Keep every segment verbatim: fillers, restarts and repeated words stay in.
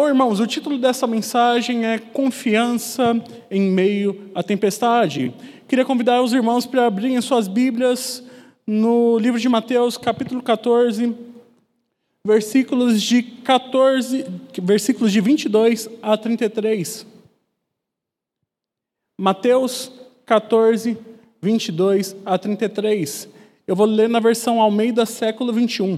Bom, irmãos, o título dessa mensagem é Confiança em Meio à Tempestade. Queria convidar os irmãos para abrirem suas Bíblias no livro de Mateus, capítulo catorze, versículos de catorze, versículos de vinte e dois a trinta e três. Mateus catorze, vinte e dois a trinta e três. Eu vou ler na versão Almeida, século vinte e um.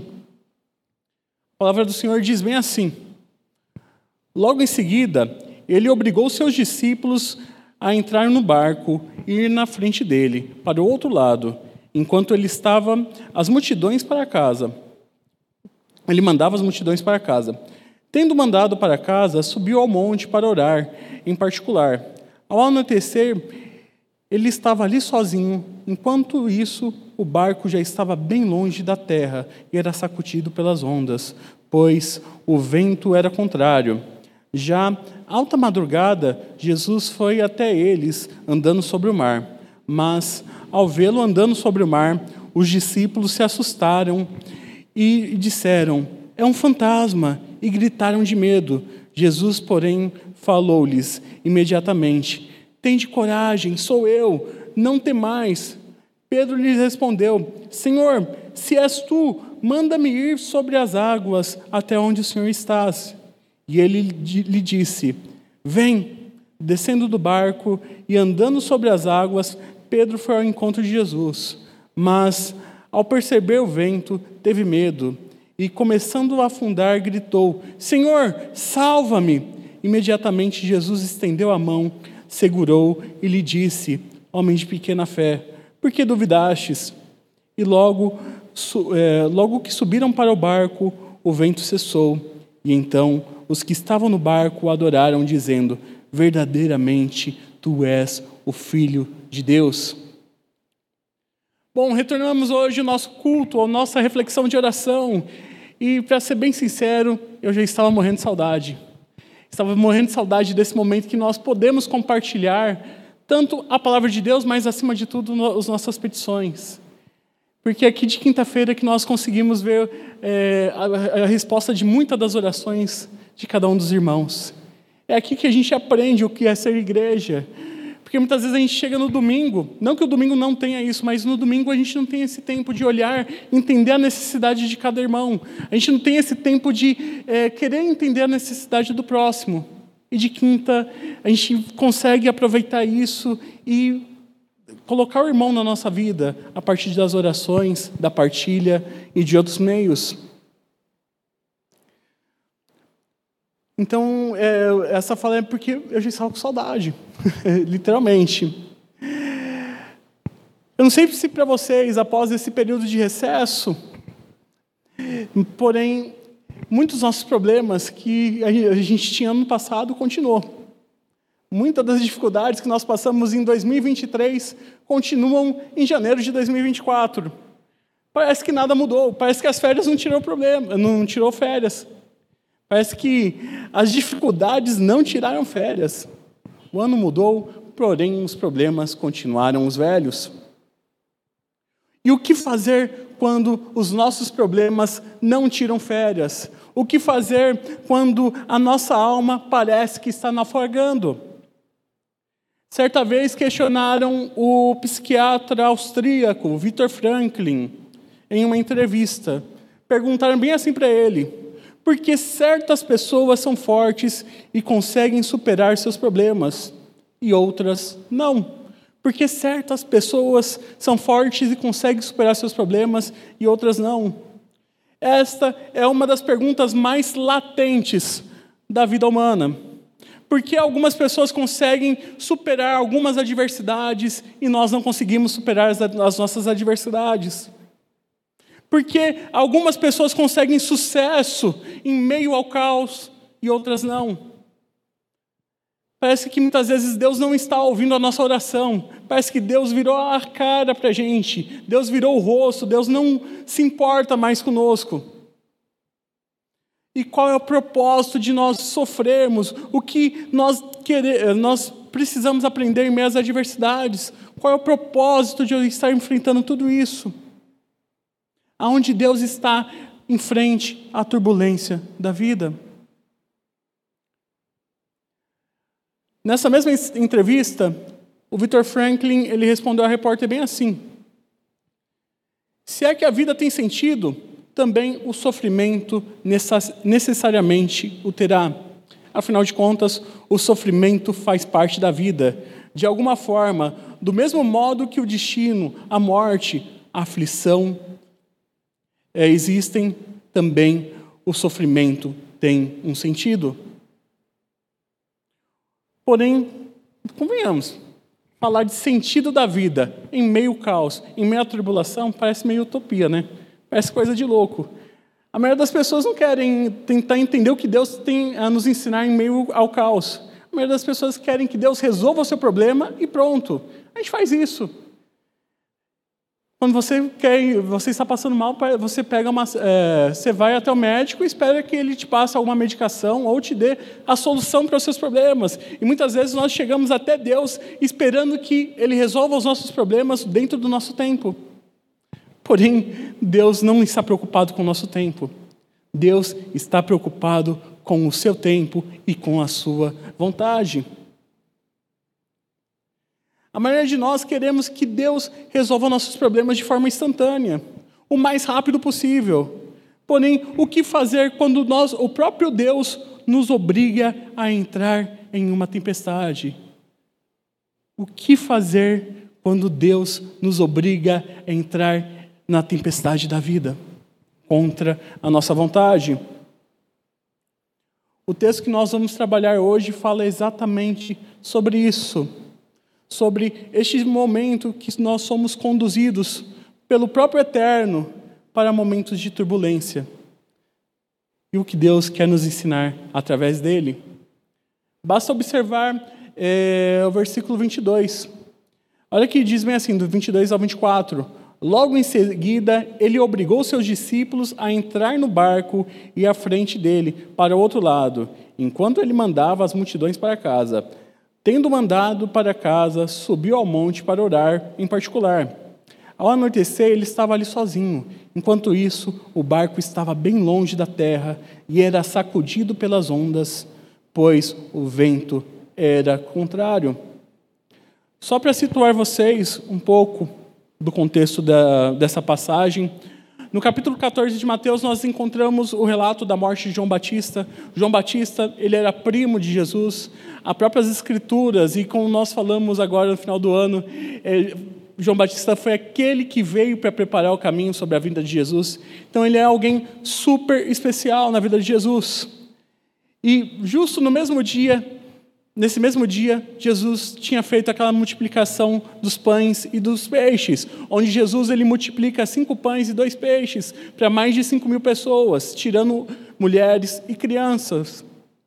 A palavra do Senhor diz bem assim: logo em seguida, ele obrigou seus discípulos a entrar no barco e ir na frente dele, para o outro lado, enquanto ele estava as multidões para casa. Ele mandava as multidões para casa. Tendo mandado para casa, subiu ao monte para orar, em particular. Ao anoitecer, ele estava ali sozinho. Enquanto isso, o barco já estava bem longe da terra e era sacudido pelas ondas, pois o vento era contrário. Já alta madrugada, Jesus foi até eles, andando sobre o mar. Mas, ao vê-lo andando sobre o mar, os discípulos se assustaram e disseram: é um fantasma, e gritaram de medo. Jesus, porém, falou-lhes imediatamente: tende coragem, sou eu, não temais. Pedro lhes respondeu: Senhor, se és tu, manda-me ir sobre as águas até onde o Senhor estás. E ele lhe disse: vem. Descendo do barco e andando sobre as águas, Pedro foi ao encontro de Jesus. Mas, ao perceber o vento, teve medo e, começando a afundar, gritou: Senhor, salva-me! Imediatamente Jesus estendeu a mão, segurou e lhe disse: homem de pequena fé, por que duvidastes? E logo, é, logo que subiram para o barco, o vento cessou. E então os que estavam no barco o adoraram, dizendo: verdadeiramente tu és o Filho de Deus. Bom, retornamos hoje ao nosso culto, à nossa reflexão de oração. E, para ser bem sincero, eu já estava morrendo de saudade. Estava morrendo de saudade desse momento que nós podemos compartilhar tanto a palavra de Deus, mas, acima de tudo, as nossas petições. Porque aqui de quinta-feira que nós conseguimos ver é, a, a resposta de muitas das orações de cada um dos irmãos. É aqui que a gente aprende o que é ser igreja. Porque muitas vezes a gente chega no domingo, não que o domingo não tenha isso, mas no domingo a gente não tem esse tempo de olhar, entender a necessidade de cada irmão. A gente não tem esse tempo de é, querer entender a necessidade do próximo. E de quinta a gente consegue aproveitar isso e colocar o irmão na nossa vida a partir das orações, da partilha e de outros meios. Então, é, essa fala é porque eu já estava com saudade, literalmente. Eu não sei se para vocês, após esse período de recesso, porém, muitos dos nossos problemas que a gente tinha no passado continuam. Muitas das dificuldades que nós passamos em dois mil e vinte e três continuam em janeiro de dois mil e vinte e quatro. Parece que nada mudou, parece que as férias não tirou problema, não tirou férias. Parece que as dificuldades não tiraram férias. O ano mudou, porém os problemas continuaram os velhos. E o que fazer quando os nossos problemas não tiram férias? O que fazer quando a nossa alma parece que está naufragando? Certa vez questionaram o psiquiatra austríaco Viktor Frankl em uma entrevista. Perguntaram bem assim para ele: por que certas pessoas são fortes e conseguem superar seus problemas e outras não? Por que certas pessoas são fortes e conseguem superar seus problemas e outras não? Esta é uma das perguntas mais latentes da vida humana. Por que algumas pessoas conseguem superar algumas adversidades e nós não conseguimos superar as, as nossas adversidades? Por que algumas pessoas conseguem sucesso em meio ao caos e outras não? Parece que muitas vezes Deus não está ouvindo a nossa oração. Parece que Deus virou a cara para a gente. Deus virou o rosto. Deus não se importa mais conosco. E qual é o propósito de nós sofrermos? O que nós, querer, nós precisamos aprender em meio às adversidades? Qual é o propósito de eu estar enfrentando tudo isso? Aonde Deus está em frente à turbulência da vida? Nessa mesma entrevista, o Victor Franklin ele respondeu à repórter bem assim: se é que a vida tem sentido, também o sofrimento necessariamente o terá. Afinal de contas, o sofrimento faz parte da vida. De alguma forma, do mesmo modo que o destino, a morte, a aflição é, existem, também o sofrimento tem um sentido. Porém, convenhamos, falar de sentido da vida em meio ao caos, em meio à tribulação, parece meio utopia, né? Parece coisa de louco. A maioria das pessoas não querem tentar entender o que Deus tem a nos ensinar em meio ao caos. A maioria das pessoas querem que Deus resolva o seu problema e pronto. A gente faz isso. Quando você quer, você está passando mal, você pega uma, é, você vai até o médico e espera que ele te passe alguma medicação ou te dê a solução para os seus problemas. E muitas vezes nós chegamos até Deus esperando que Ele resolva os nossos problemas dentro do nosso tempo. Porém, Deus não está preocupado com o nosso tempo. Deus está preocupado com o seu tempo e com a sua vontade. A maioria de nós queremos que Deus resolva nossos problemas de forma instantânea, o mais rápido possível. Porém, o que fazer quando nós, o próprio Deus nos obriga a entrar em uma tempestade? O que fazer quando Deus nos obriga a entrar na tempestade da vida, contra a nossa vontade? O texto que nós vamos trabalhar hoje fala exatamente sobre isso, sobre este momento que nós somos conduzidos pelo próprio Eterno para momentos de turbulência. E o que Deus quer nos ensinar através dele. Basta observar é, o versículo vinte e dois. Olha que diz bem assim, do vinte e dois ao vinte e quatro. Logo em seguida, ele obrigou seus discípulos a entrar no barco e à frente dele, para o outro lado, enquanto ele mandava as multidões para casa. Tendo mandado para casa, subiu ao monte para orar em particular. Ao anoitecer, ele estava ali sozinho. Enquanto isso, o barco estava bem longe da terra e era sacudido pelas ondas, pois o vento era contrário. Só para situar vocês um pouco do contexto da, dessa passagem, no capítulo catorze de Mateus, nós encontramos o relato da morte de João Batista. João Batista, ele era primo de Jesus. As próprias Escrituras, e como nós falamos agora no final do ano, é, João Batista foi aquele que veio para preparar o caminho sobre a vinda de Jesus. Então, ele é alguém super especial na vida de Jesus. E justo no mesmo dia, nesse mesmo dia, Jesus tinha feito aquela multiplicação dos pães e dos peixes, onde Jesus ele multiplica cinco pães e dois peixes para mais de cinco mil pessoas, tirando mulheres e crianças.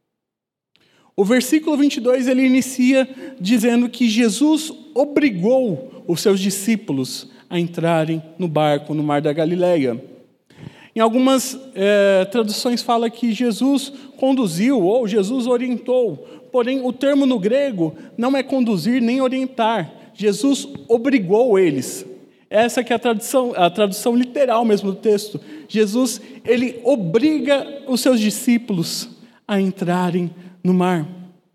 O versículo vinte e dois ele inicia dizendo que Jesus obrigou os seus discípulos a entrarem no barco no mar da Galileia. Em algumas é, traduções fala que Jesus conduziu ou Jesus orientou. Porém, o termo no grego não é conduzir nem orientar. Jesus obrigou eles. Essa que é a tradução, a tradução literal mesmo do texto. Jesus, ele obriga os seus discípulos a entrarem no mar.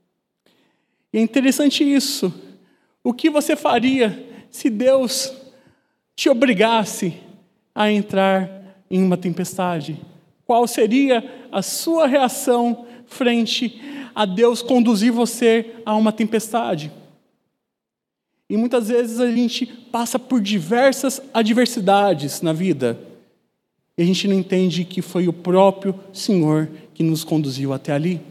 E é interessante isso. O que você faria se Deus te obrigasse a entrar em uma tempestade? Qual seria a sua reação frente a Deus conduzir você a uma tempestade? E muitas vezes a gente passa por diversas adversidades na vida e a gente não entende que foi o próprio Senhor que nos conduziu até ali.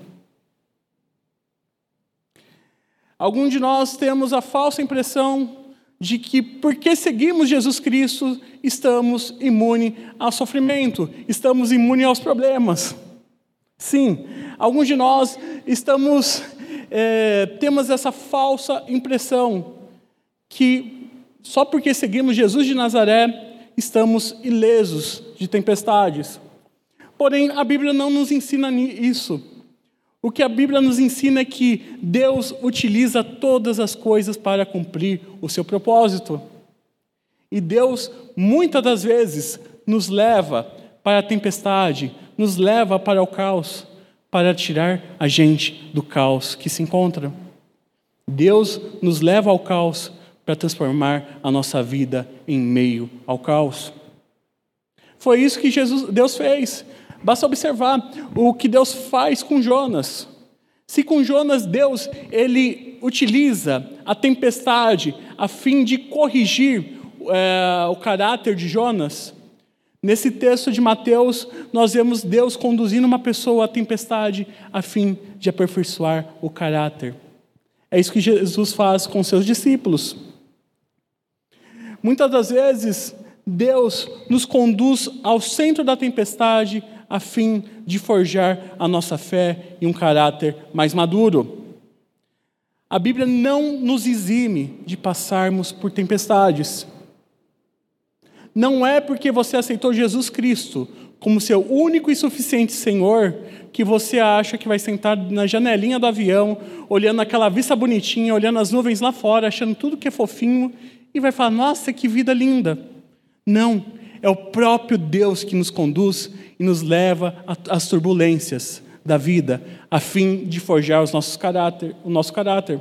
Alguns de nós temos a falsa impressão de que porque seguimos Jesus Cristo, estamos imunes ao sofrimento, estamos imunes aos problemas. Sim, alguns de nós estamos, é, temos essa falsa impressão que só porque seguimos Jesus de Nazaré, estamos ilesos de tempestades. Porém, a Bíblia não nos ensina isso. O que a Bíblia nos ensina é que Deus utiliza todas as coisas para cumprir o seu propósito. E Deus, muitas das vezes, nos leva para a tempestade, nos leva para o caos, para tirar a gente do caos que se encontra. Deus nos leva ao caos para transformar a nossa vida em meio ao caos. Foi isso que Jesus, Deus fez. Basta observar o que Deus faz com Jonas. Se com Jonas Deus ele utiliza a tempestade a fim de corrigir é, o caráter de Jonas, nesse texto de Mateus nós vemos Deus conduzindo uma pessoa à tempestade a fim de aperfeiçoar o caráter. É isso que Jesus faz com seus discípulos. Muitas das vezes Deus nos conduz ao centro da tempestade a fim de forjar a nossa fé e um caráter mais maduro. A Bíblia não nos exime de passarmos por tempestades. Não é porque você aceitou Jesus Cristo como seu único e suficiente Senhor que você acha que vai sentar na janelinha do avião, olhando aquela vista bonitinha, olhando as nuvens lá fora, achando tudo que é fofinho e vai falar, nossa, que vida linda. Não, é o próprio Deus que nos conduz e nos leva às turbulências da vida, a fim de forjar os nossos caráter, o nosso caráter.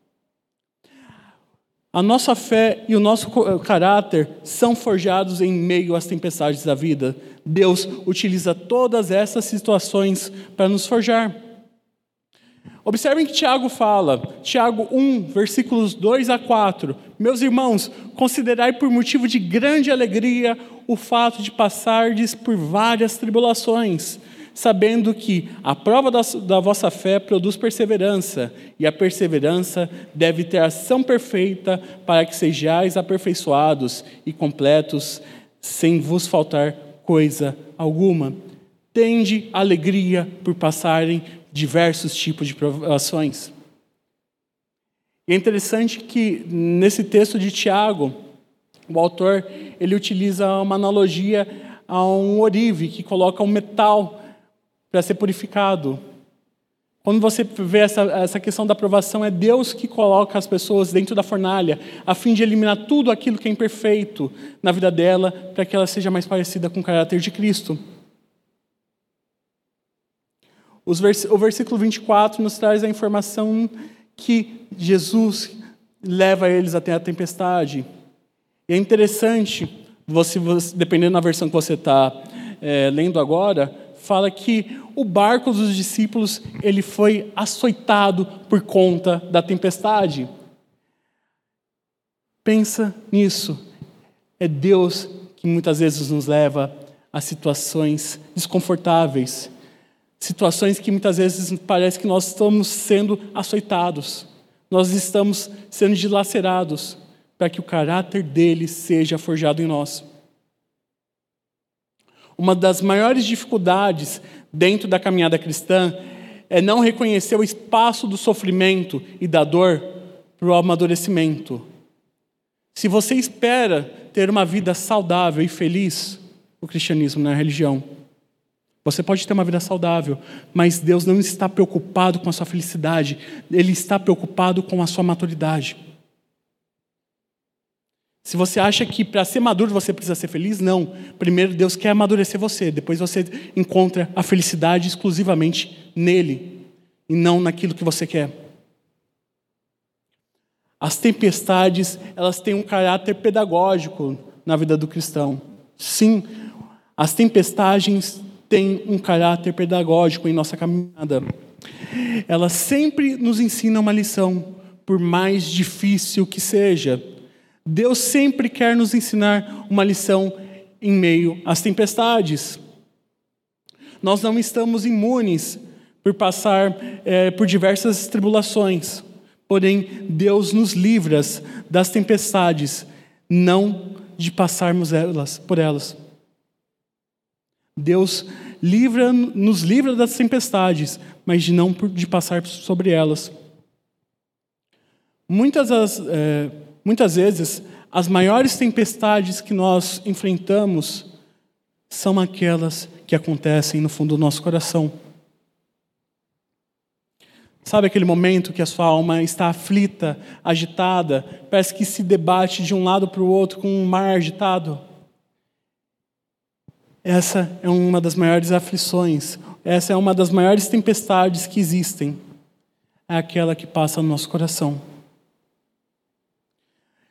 A nossa fé e o nosso caráter são forjados em meio às tempestades da vida. Deus utiliza todas essas situações para nos forjar. Observem que Tiago fala, Tiago um, versículos dois a quatro. Meus irmãos, considerai por motivo de grande alegria o fato de passardes por várias tribulações, sabendo que a prova da, da vossa fé produz perseverança, e a perseverança deve ter ação perfeita para que sejais aperfeiçoados e completos, sem vos faltar coisa alguma. Tende alegria por passarem diversos tipos de provações. E é interessante que nesse texto de Tiago, o autor ele utiliza uma analogia a um orive que coloca um metal para ser purificado. Quando você vê essa, essa questão da provação, é Deus que coloca as pessoas dentro da fornalha a fim de eliminar tudo aquilo que é imperfeito na vida dela para que ela seja mais parecida com o caráter de Cristo. O versículo vinte e quatro nos traz a informação que Jesus leva eles até a tempestade. E é interessante, você, você, dependendo da versão que você está é, lendo agora, fala que o barco dos discípulos ele foi açoitado por conta da tempestade. Pensa nisso. É Deus que muitas vezes nos leva a situações desconfortáveis. Situações que muitas vezes parece que nós estamos sendo açoitados. Nós estamos sendo dilacerados para que o caráter dele seja forjado em nós. Uma das maiores dificuldades dentro da caminhada cristã é não reconhecer o espaço do sofrimento e da dor para o amadurecimento. Se você espera ter uma vida saudável e feliz, o cristianismo não é religião. Você pode ter uma vida saudável, mas Deus não está preocupado com a sua felicidade. Ele está preocupado com a sua maturidade. Se você acha que para ser maduro você precisa ser feliz, não. Primeiro Deus quer amadurecer você, depois você encontra a felicidade exclusivamente nele e não naquilo que você quer. As tempestades, elas têm um caráter pedagógico na vida do cristão. Sim, as tempestades têm um caráter pedagógico em nossa caminhada. Elas sempre nos ensinam uma lição, por mais difícil que seja. Deus sempre quer nos ensinar uma lição em meio às tempestades. Nós não estamos imunes por passar é, por diversas tribulações, porém Deus nos livra das tempestades, não de passarmos elas, por elas. Deus livra, nos livra das tempestades, mas de não de passar sobre elas. Muitas, as, é, muitas vezes, as maiores tempestades que nós enfrentamos são aquelas que acontecem no fundo do nosso coração. Sabe aquele momento que a sua alma está aflita, agitada, parece que se debate de um lado para o outro com um mar agitado? Essa é uma das maiores aflições, essa é uma das maiores tempestades que existem. É aquela que passa no nosso coração.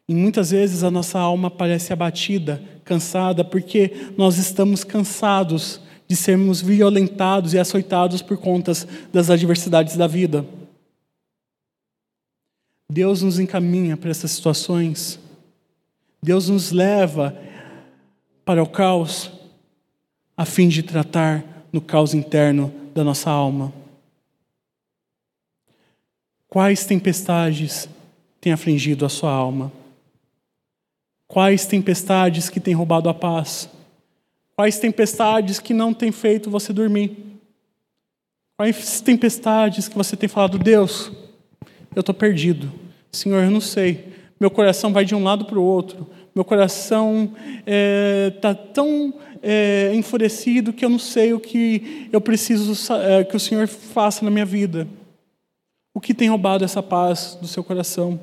E muitas vezes a nossa alma parece abatida, cansada, porque nós estamos cansados de sermos violentados e açoitados por conta das adversidades da vida. Deus nos encaminha para essas situações. Deus nos leva para o caos, a fim de tratar no caos interno da nossa alma. Quais tempestades têm afligido a sua alma? Quais tempestades que têm roubado a paz? Quais tempestades que não têm feito você dormir? Quais tempestades que você tem falado, Deus, eu estou perdido. Senhor, eu não sei. Meu coração vai de um lado para o outro. Meu coração está é, tão é, enfurecido que eu não sei o que eu preciso é, que o Senhor faça na minha vida. O que tem roubado essa paz do seu coração?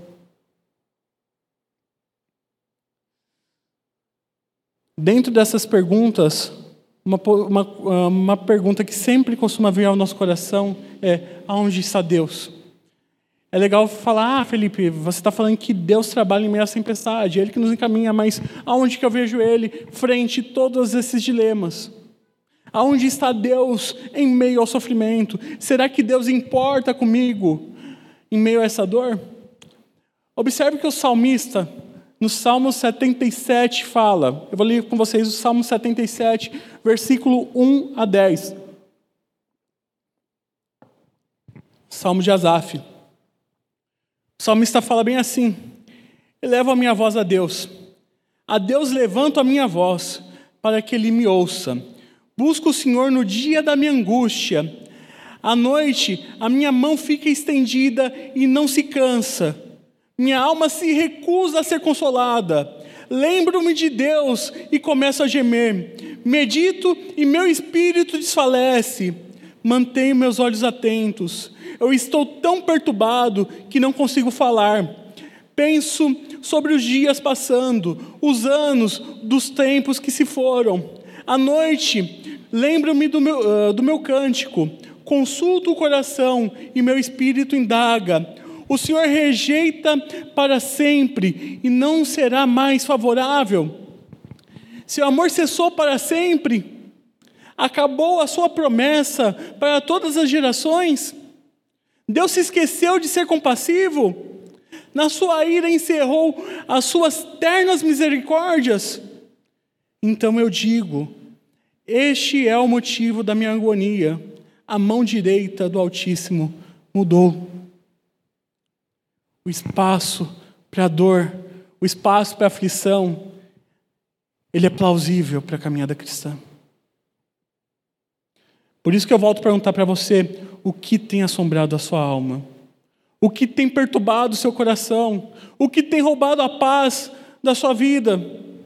Dentro dessas perguntas, uma, uma, uma pergunta que sempre costuma vir ao nosso coração é: aonde está Deus? É legal falar, ah, Felipe, você está falando que Deus trabalha em meio à tempestade, é Ele que nos encaminha, mas aonde que eu vejo Ele frente a todos esses dilemas? Aonde está Deus em meio ao sofrimento? Será que Deus importa comigo em meio a essa dor? Observe que o salmista, no Salmo setenta e sete, fala, eu vou ler com vocês o Salmo setenta e sete, versículo um a dez. Salmo de Asaf. O salmista fala bem assim: elevo a minha voz a Deus. A Deus levanto a minha voz, para que Ele me ouça. Busco o Senhor no dia da minha angústia. À noite, a minha mão fica estendida e não se cansa. Minha alma se recusa a ser consolada. Lembro-me de Deus e começo a gemer. Medito e meu espírito desfalece. Mantenho meus olhos atentos. Eu estou tão perturbado que não consigo falar. Penso sobre os dias passando, os anos dos tempos que se foram. À noite, lembro-me do meu, uh, do meu cântico. Consulto o coração e meu espírito indaga. O Senhor rejeita para sempre e não será mais favorável. Seu amor cessou para sempre. Acabou a sua promessa para todas as gerações. Deus se esqueceu de ser compassivo? Na sua ira encerrou as suas ternas misericórdias? Então eu digo, este é o motivo da minha agonia. A mão direita do Altíssimo mudou. O espaço para a dor, o espaço para a aflição, ele é plausível para a caminhada cristã. Por isso que eu volto a perguntar para você, o que tem assombrado a sua alma? O que tem perturbado o seu coração? O que tem roubado a paz da sua vida?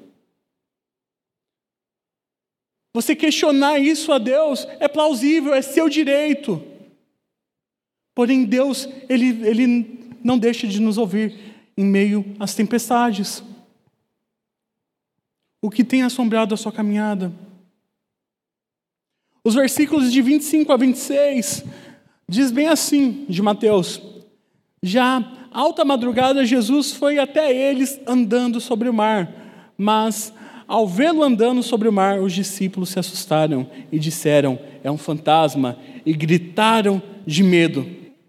Você questionar isso a Deus é plausível, é seu direito. Porém, Deus, Ele, Ele não deixa de nos ouvir em meio às tempestades. O que tem assombrado a sua caminhada? Os versículos de vinte e cinco a vinte e seis diz bem assim, de Mateus: já alta madrugada Jesus foi até eles andando sobre o mar, mas ao vê-lo andando sobre o mar, os discípulos se assustaram e disseram, é um fantasma, e gritaram de medo.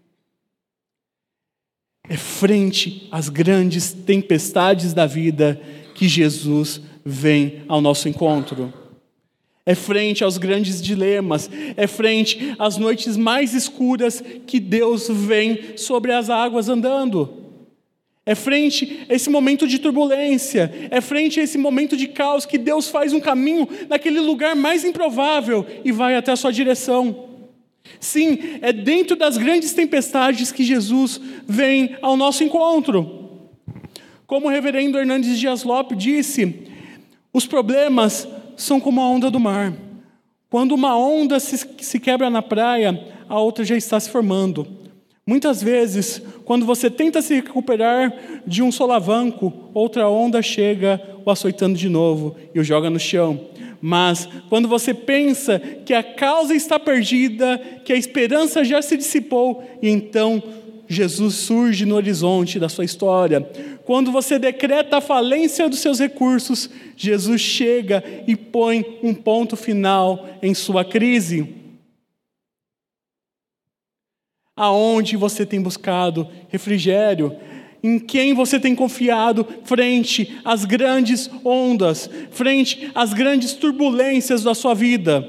É frente às grandes tempestades da vida que Jesus vem ao nosso encontro. É frente aos grandes dilemas, é frente às noites mais escuras que Deus vem sobre as águas andando. É frente a esse momento de turbulência, é frente a esse momento de caos que Deus faz um caminho naquele lugar mais improvável e vai até a sua direção. Sim, é dentro das grandes tempestades que Jesus vem ao nosso encontro. Como o reverendo Hernandes Dias Lopes disse, os problemas são como a onda do mar. Quando uma onda se, se quebra na praia, a outra já está se formando. Muitas vezes, quando você tenta se recuperar de um solavanco, outra onda chega o açoitando de novo e o joga no chão. Mas, quando você pensa que a causa está perdida, que a esperança já se dissipou, e então Jesus surge no horizonte da sua história. Quando você decreta a falência dos seus recursos, Jesus chega e põe um ponto final em sua crise. Aonde você tem buscado refrigério? Em quem você tem confiado frente às grandes ondas, frente às grandes turbulências da sua vida?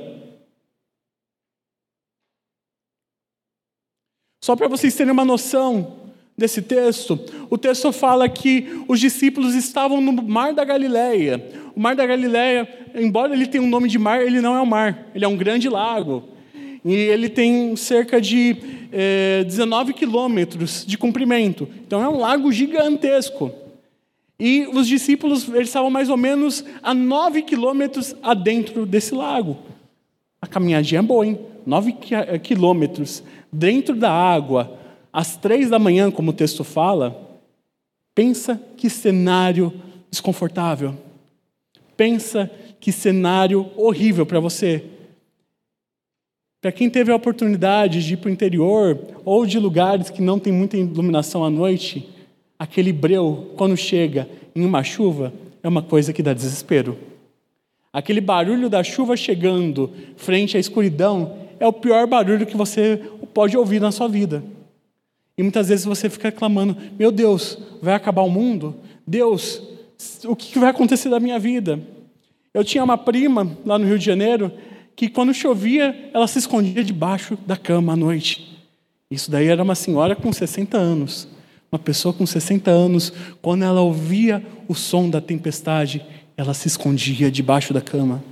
Só para vocês terem uma noção desse texto, o texto fala que os discípulos estavam no mar da Galileia. O mar da Galileia, embora ele tenha um nome de mar, ele não é um mar, ele é um grande lago. E ele tem cerca de é, dezenove quilômetros de comprimento. Então é um lago gigantesco. E os discípulos eles estavam mais ou menos a nove quilômetros adentro desse lago. A caminhadinha é boa, hein? nove quilômetros dentro da água, às três da manhã, como o texto fala. Pensa que cenário desconfortável. Pensa que cenário horrível para você. Para quem teve a oportunidade de ir para o interior ou de lugares que não tem muita iluminação à noite, aquele breu, quando chega em uma chuva, é uma coisa que dá desespero. Aquele barulho da chuva chegando frente à escuridão é o pior barulho que você pode ouvir na sua vida. E muitas vezes você fica clamando, meu Deus, vai acabar o mundo? Deus, o que vai acontecer da minha vida? Eu tinha uma prima lá no Rio de Janeiro que quando chovia, ela se escondia debaixo da cama à noite. Isso daí era uma senhora com sessenta anos. Uma pessoa com sessenta anos, quando ela ouvia o som da tempestade, ela se escondia debaixo da cama.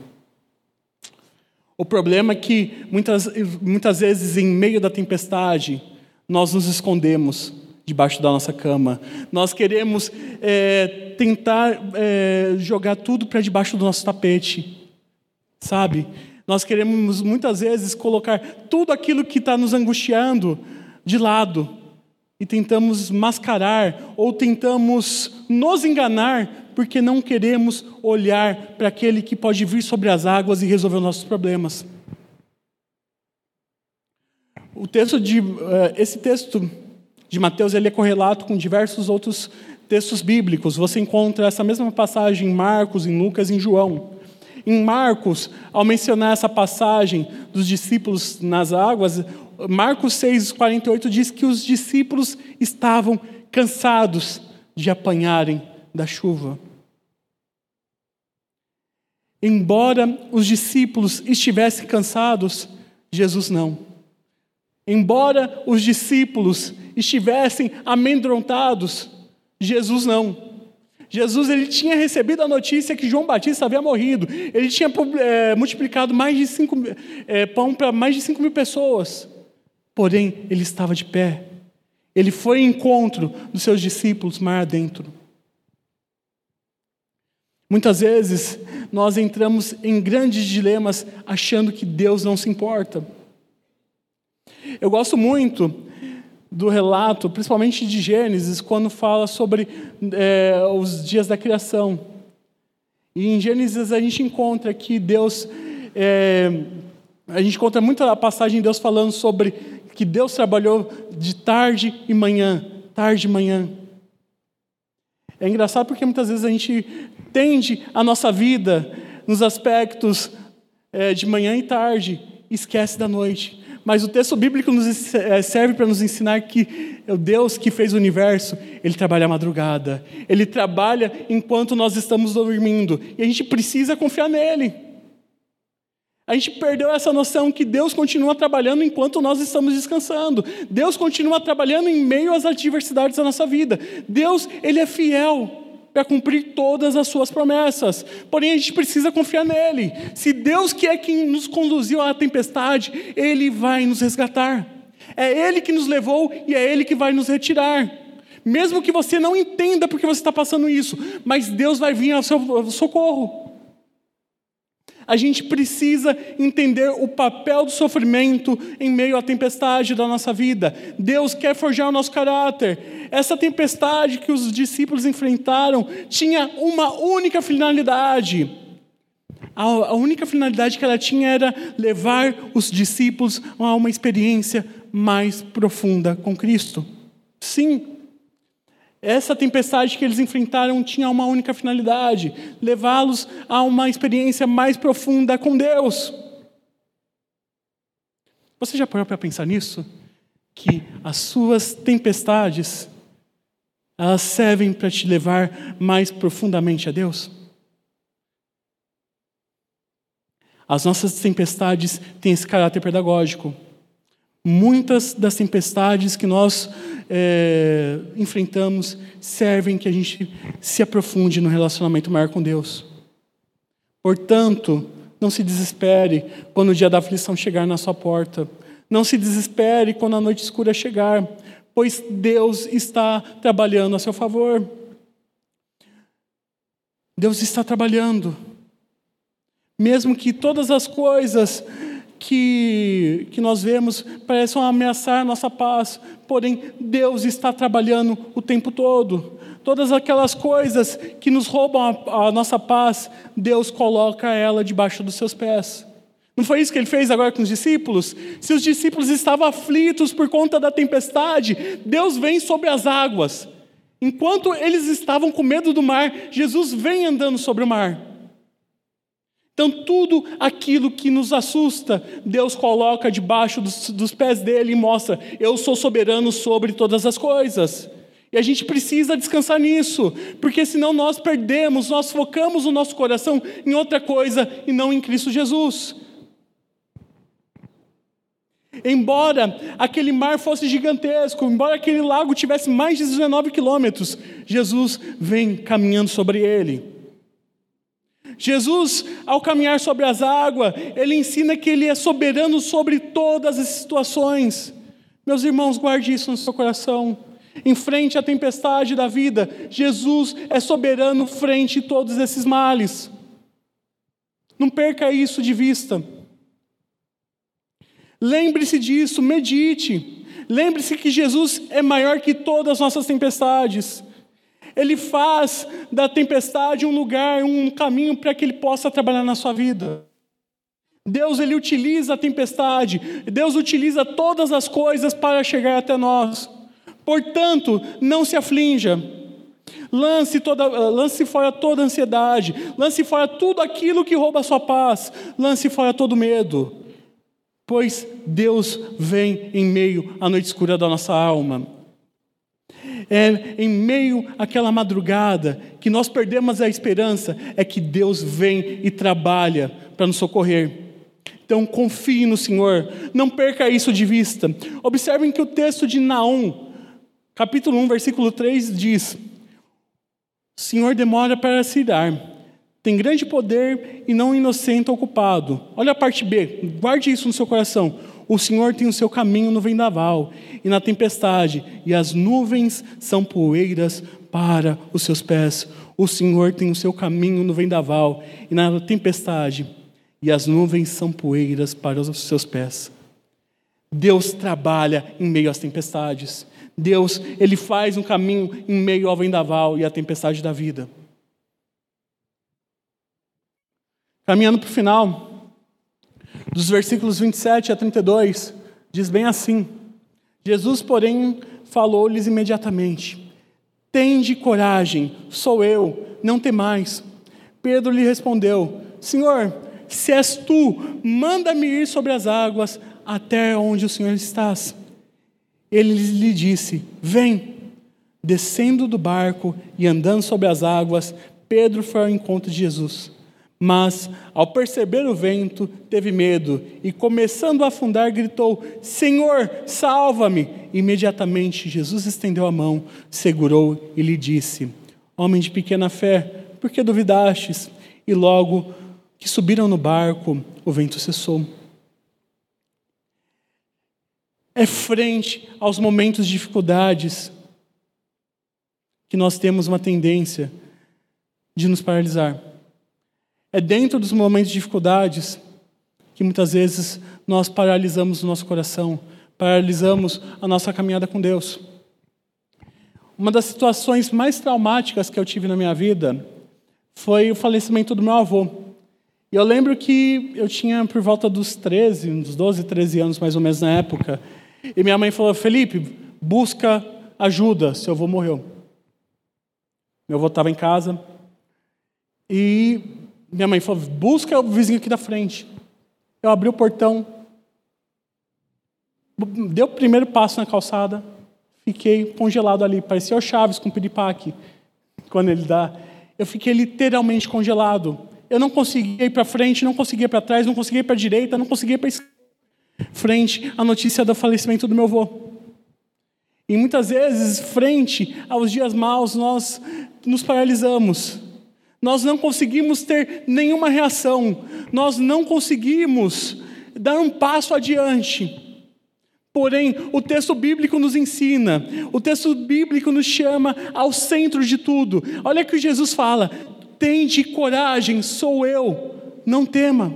O problema é que muitas, muitas vezes, em meio da tempestade, nós nos escondemos debaixo da nossa cama. Nós queremos é, tentar é, jogar tudo para debaixo do nosso tapete. Sabe? Nós queremos, muitas vezes, colocar tudo aquilo que está nos angustiando de lado e tentamos mascarar ou tentamos nos enganar porque não queremos olhar para aquele que pode vir sobre as águas e resolver os nossos problemas. O texto de, esse texto de Mateus ele é correlato com diversos outros textos bíblicos. Você encontra essa mesma passagem em Marcos, em Lucas e em João. Em Marcos, ao mencionar essa passagem dos discípulos nas águas, Marcos seis, quarenta e oito diz que os discípulos estavam cansados de apanharem da chuva. Embora os discípulos estivessem cansados, Jesus não. Embora os discípulos estivessem amedrontados, Jesus não. Jesus ele tinha recebido a notícia que João Batista havia morrido. Ele tinha é, multiplicado mais de cinco, é, pão para mais de cinco mil pessoas. Porém, ele estava de pé. Ele foi em encontro dos seus discípulos mar adentro. Muitas vezes, nós entramos em grandes dilemas achando que Deus não se importa. Eu gosto muito do relato, principalmente de Gênesis, quando fala sobre é, os dias da criação. E em Gênesis a gente encontra que Deus, é, a gente encontra muita passagem de Deus falando sobre que Deus trabalhou de tarde e manhã, tarde e manhã. É engraçado porque muitas vezes a gente tende a nossa vida nos aspectos é, de manhã e tarde e esquece da noite. Mas o texto bíblico nos serve para nos ensinar que o Deus que fez o universo, Ele trabalha à madrugada. Ele trabalha enquanto nós estamos dormindo. E a gente precisa confiar nele. A gente perdeu essa noção que Deus continua trabalhando enquanto nós estamos descansando. Deus continua trabalhando em meio às adversidades da nossa vida. Deus, Ele é fiel para cumprir todas as suas promessas. Porém, a gente precisa confiar nele. Se Deus que é quem nos conduziu à tempestade, Ele vai nos resgatar. É Ele que nos levou e é Ele que vai nos retirar. Mesmo que você não entenda porque você está passando isso, mas Deus vai vir ao seu socorro. A gente precisa entender o papel do sofrimento em meio à tempestade da nossa vida. Deus quer forjar o nosso caráter. Essa tempestade que os discípulos enfrentaram tinha uma única finalidade. A única finalidade que ela tinha era levar os discípulos a uma experiência mais profunda com Cristo. Sim, essa tempestade que eles enfrentaram tinha uma única finalidade: levá-los a uma experiência mais profunda com Deus. Você já parou para pensar nisso? Que as suas tempestades, elas servem para te levar mais profundamente a Deus? As nossas tempestades têm esse caráter pedagógico. Muitas das tempestades que nós é, enfrentamos servem que a gente se aprofunde no relacionamento maior com Deus. Portanto, não se desespere quando o dia da aflição chegar na sua porta. Não se desespere quando a noite escura chegar, pois Deus está trabalhando a seu favor. Deus está trabalhando. Mesmo que todas as coisas que, que nós vemos pareçam ameaçar a nossa paz, porém Deus está trabalhando o tempo todo. Todas aquelas coisas que nos roubam a, a nossa paz, Deus coloca ela debaixo dos seus pés. Não foi isso que ele fez agora com os discípulos? Se os discípulos estavam aflitos por conta da tempestade, Deus vem sobre as águas. Enquanto eles estavam com medo do mar, Jesus vem andando sobre o mar. Então, tudo aquilo que nos assusta, Deus coloca debaixo dos, dos pés dele e mostra: eu sou soberano sobre todas as coisas. E a gente precisa descansar nisso, porque senão nós perdemos, nós focamos o nosso coração em outra coisa e não em Cristo Jesus. Embora aquele mar fosse gigantesco, embora aquele lago tivesse mais de dezenove quilômetros, Jesus vem caminhando sobre ele. Jesus, ao caminhar sobre as águas, ele ensina que ele é soberano sobre todas as situações. Meus irmãos, guarde isso no seu coração. Em frente à tempestade da vida, Jesus é soberano frente a todos esses males. Não perca isso de vista. Lembre-se disso, medite. Lembre-se que Jesus é maior que todas as nossas tempestades. Ele faz da tempestade um lugar, um caminho para que Ele possa trabalhar na sua vida. Deus, Ele utiliza a tempestade. Deus utiliza todas as coisas para chegar até nós. Portanto, não se aflinja. Lance, toda, lance fora toda ansiedade. Lance fora tudo aquilo que rouba a sua paz. Lance fora todo medo. Pois Deus vem em meio à noite escura da nossa alma. É em meio àquela madrugada que nós perdemos a esperança, é que Deus vem e trabalha para nos socorrer. Então confie no Senhor, não perca isso de vista. Observem que o texto de Naum, capítulo um, versículo três diz: o Senhor demora para se irar, tem grande poder e não inocente ocupado. Olha a parte B, guarde isso no seu coração. O Senhor tem o seu caminho no vendaval e na tempestade, e as nuvens são poeiras para os seus pés. O Senhor tem o seu caminho no vendaval e na tempestade, e as nuvens são poeiras para os seus pés. Deus trabalha em meio às tempestades. Deus, Ele faz um caminho em meio ao vendaval e à tempestade da vida. Caminhando para o final, dos versículos vinte e sete a trinta e dois, diz bem assim: Jesus, porém, falou-lhes imediatamente: tende coragem, sou eu, não temais. Pedro lhe respondeu: Senhor, se és tu, manda-me ir sobre as águas até onde o Senhor estás. Ele lhe disse: vem. Descendo do barco e andando sobre as águas, Pedro foi ao encontro de Jesus. Mas, ao perceber o vento, teve medo e, começando a afundar, gritou: Senhor, salva-me! Imediatamente, Jesus estendeu a mão, segurou e lhe disse: homem de pequena fé, por que duvidastes? E logo que subiram no barco, o vento cessou. É frente aos momentos de dificuldades que nós temos uma tendência de nos paralisar. É dentro dos momentos de dificuldades que muitas vezes nós paralisamos o nosso coração, paralisamos a nossa caminhada com Deus. Uma das situações mais traumáticas que eu tive na minha vida foi o falecimento do meu avô. E eu lembro que eu tinha por volta dos treze, uns doze, treze anos mais ou menos na época, e minha mãe falou: Felipe, busca ajuda, seu avô morreu. Meu avô estava em casa e minha mãe falou, busca o vizinho aqui da frente. Eu abri o portão, dei o primeiro passo na calçada, fiquei congelado ali, parecia o Chaves com o piripaque, quando ele dá. Eu fiquei literalmente congelado. Eu não conseguia ir para frente, não conseguia ir para trás, não conseguia ir para a direita, não conseguia ir para a esquerda. Frente à notícia do falecimento do meu avô. E muitas vezes, frente aos dias maus, nós nos paralisamos. Nós não conseguimos ter nenhuma reação. Nós não conseguimos dar um passo adiante. Porém, o texto bíblico nos ensina, o texto bíblico nos chama ao centro de tudo. Olha que Jesus fala, tende coragem, sou eu, não tema.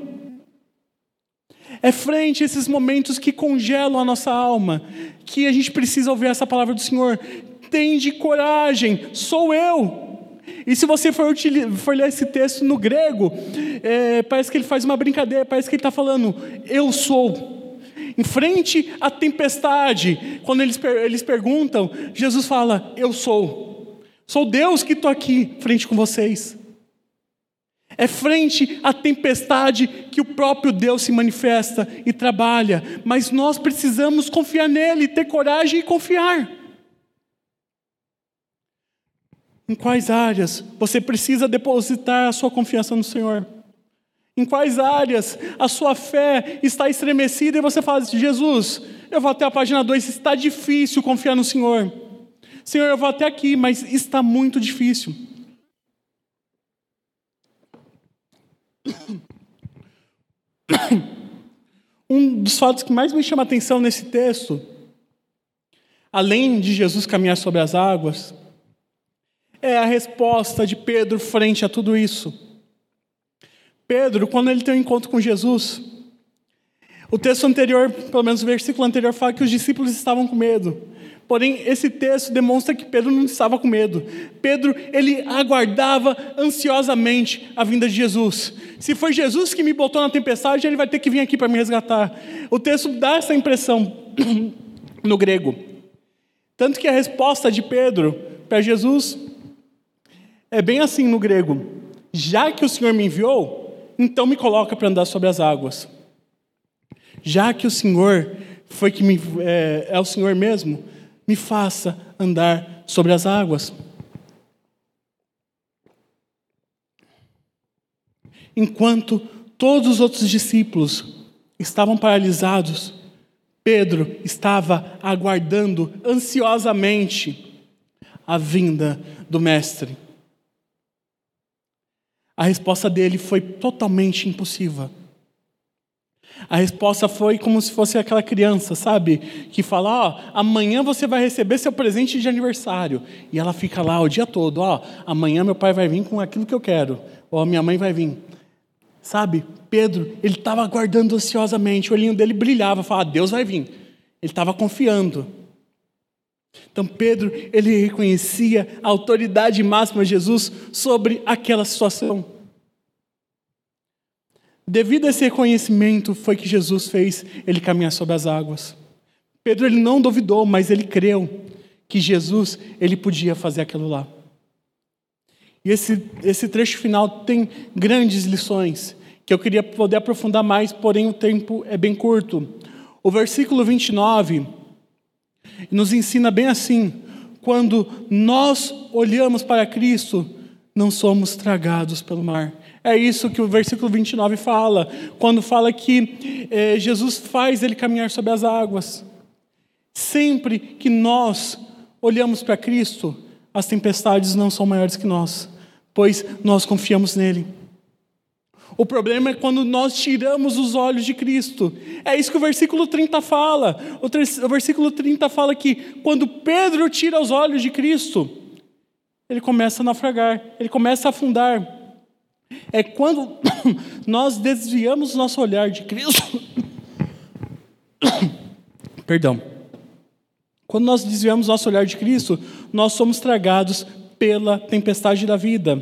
É frente a esses momentos que congelam a nossa alma, que a gente precisa ouvir essa palavra do Senhor. Tende coragem, sou eu. E se você for, for ler esse texto no grego, é, parece que ele faz uma brincadeira, parece que ele está falando, eu sou. Em frente à tempestade, quando eles, eles perguntam, Jesus fala, eu sou. Sou Deus que estou aqui, frente com vocês. É frente à tempestade que o próprio Deus se manifesta e trabalha. Mas nós precisamos confiar nele, ter coragem e confiar. Em quais áreas você precisa depositar a sua confiança no Senhor? Em quais áreas a sua fé está estremecida e você fala assim, Jesus, eu vou até a página dois, está difícil confiar no Senhor. Senhor, eu vou até aqui, mas está muito difícil. Um dos fatos que mais me chama a atenção nesse texto, além de Jesus caminhar sobre as águas, é a resposta de Pedro frente a tudo isso. Pedro, quando ele tem um encontro com Jesus, o texto anterior, pelo menos o versículo anterior, fala que os discípulos estavam com medo. Porém, esse texto demonstra que Pedro não estava com medo. Pedro, ele aguardava ansiosamente a vinda de Jesus. Se foi Jesus que me botou na tempestade, ele vai ter que vir aqui para me resgatar. O texto dá essa impressão no grego. Tanto que a resposta de Pedro para Jesus é bem assim no grego. Já que o Senhor me enviou, então me coloca para andar sobre as águas. Já que o Senhor foi que me, é, é o Senhor mesmo, me faça andar sobre as águas. Enquanto todos os outros discípulos estavam paralisados, Pedro estava aguardando ansiosamente a vinda do Mestre. A resposta dele foi totalmente impulsiva. A resposta foi como se fosse aquela criança, sabe? Que fala, ó, amanhã você vai receber seu presente de aniversário. E ela fica lá o dia todo, ó, amanhã meu pai vai vir com aquilo que eu quero. Ou minha mãe vai vir. Sabe? Pedro, ele estava aguardando ansiosamente. O olhinho dele brilhava, falava, Deus vai vir. Ele estava confiando. Então Pedro, ele reconhecia a autoridade máxima de Jesus sobre aquela situação. Devido a esse reconhecimento foi que Jesus fez ele caminhar sobre as águas. Pedro, ele não duvidou, mas ele creu que Jesus, ele podia fazer aquilo lá. E esse, esse trecho final tem grandes lições que eu queria poder aprofundar mais, porém o tempo é bem curto. O versículo vinte e nove nos ensina bem assim, quando nós olhamos para Cristo, não somos tragados pelo mar. É isso que o versículo vinte e nove fala, quando fala que eh, Jesus faz ele caminhar sobre as águas. Sempre que nós olhamos para Cristo, as tempestades não são maiores que nós, pois nós confiamos nele. O problema é quando nós tiramos os olhos de Cristo. É isso que o versículo trinta fala. O, tre- o versículo trinta fala que quando Pedro tira os olhos de Cristo, ele começa a naufragar, ele começa a afundar. É quando nós desviamos nosso olhar de Cristo. Perdão. Quando nós desviamos nosso olhar de Cristo, nós somos tragados pela tempestade da vida.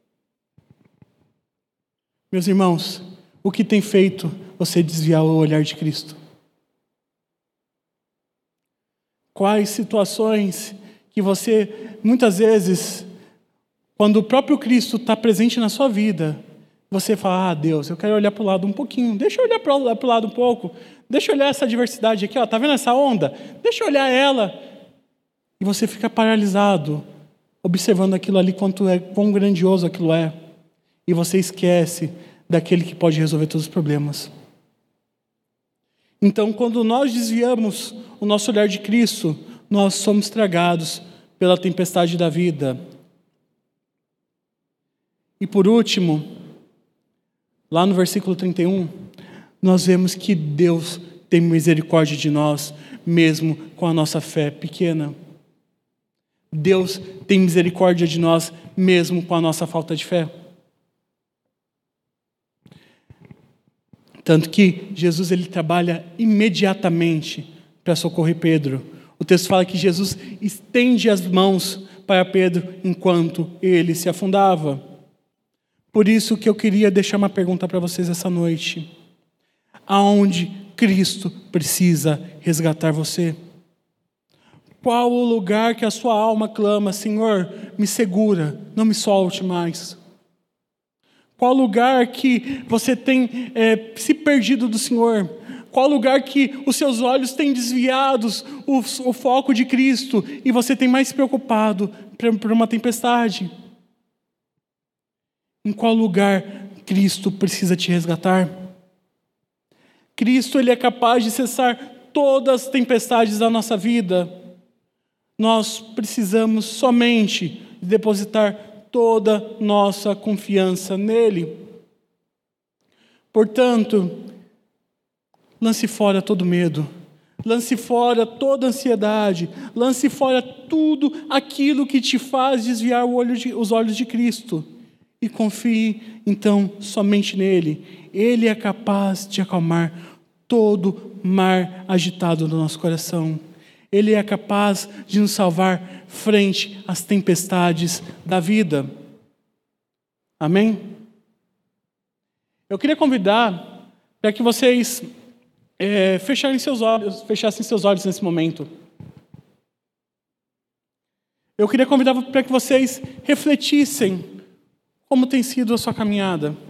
Meus irmãos, o que tem feito você desviar o olhar de Cristo? Quais situações que você, muitas vezes, quando o próprio Cristo está presente na sua vida, você fala, ah, Deus, eu quero olhar para o lado um pouquinho, deixa eu olhar para o lado um pouco, deixa eu olhar essa diversidade aqui, ó, tá vendo essa onda? Deixa eu olhar ela. E você fica paralisado, observando aquilo ali, quanto é, quão grandioso aquilo é. E você esquece daquele que pode resolver todos os problemas. Então, quando nós desviamos o nosso olhar de Cristo, nós somos tragados pela tempestade da vida. E por último, lá no versículo trinta e um, nós vemos que Deus tem misericórdia de nós, mesmo com a nossa fé pequena. Deus tem misericórdia de nós, mesmo com a nossa falta de fé. Tanto que Jesus ele trabalha imediatamente para socorrer Pedro. O texto fala que Jesus estende as mãos para Pedro enquanto ele se afundava. Por isso que eu queria deixar uma pergunta para vocês essa noite. Aonde Cristo precisa resgatar você? Qual o lugar que a sua alma clama, Senhor, me segura, não me solte mais? Qual lugar que você tem é, se perdido do Senhor? Qual lugar que os seus olhos têm desviados o, o foco de Cristo e você tem mais se preocupado por uma tempestade? Em qual lugar Cristo precisa te resgatar? Cristo ele é capaz de cessar todas as tempestades da nossa vida. Nós precisamos somente depositar toda nossa confiança nele. Portanto, lance fora todo medo, lance fora toda ansiedade, lance fora tudo aquilo que te faz desviar o olho de, os olhos de Cristo e confie então somente nele. Ele é capaz de acalmar todo mar agitado do nosso coração. Ele é capaz de nos salvar frente às tempestades da vida. Amém? Eu queria convidar para que vocês é, fecharem seus olhos, fechassem seus olhos nesse momento. Eu queria convidar para que vocês refletissem como tem sido a sua caminhada.